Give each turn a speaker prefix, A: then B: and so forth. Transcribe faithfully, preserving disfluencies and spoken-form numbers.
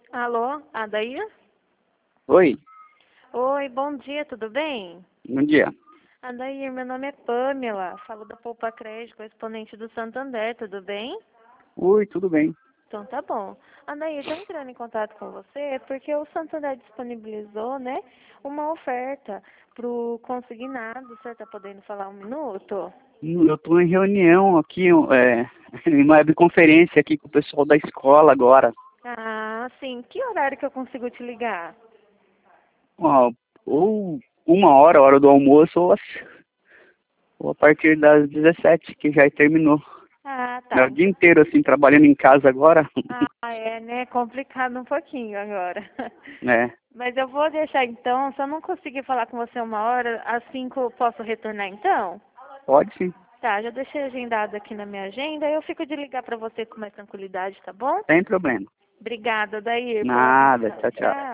A: Alô, Adair?
B: Oi,
A: Oi, bom dia, tudo bem?
B: bom dia.
A: Adair, meu nome é Pamela, falo da Poupa Crédito, correspondente do Santander, tudo bem?
B: Oi, tudo bem?
A: Então tá bom. Adair, tô entrando em contato com você porque o Santander disponibilizou, né, uma oferta pro consignado. O senhor tá podendo falar um minuto?
B: Hum, Eu estou em reunião aqui, é, em uma webconferência aqui com o pessoal da escola agora.
A: Ah, sim. Que horário que eu consigo te ligar?
B: Ó, ou uma hora, hora do almoço, ou, as- ou a partir das dezessete, que já terminou.
A: Ah,
B: É
A: tá.
B: o dia inteiro, assim, trabalhando em casa agora.
A: Ah, é, né? Complicado um pouquinho agora.
B: É,
A: Mas eu vou deixar então, se eu não conseguir falar com você uma hora, às cinco eu posso retornar então?
B: pode sim,
A: Tá, já deixei agendado aqui na minha agenda, eu fico de ligar pra você com mais tranquilidade, tá bom?
B: sem problema.
A: Obrigada, Daí. Boa
B: Nada,
A: atenção.
B: tchau, tchau.
A: Tchau.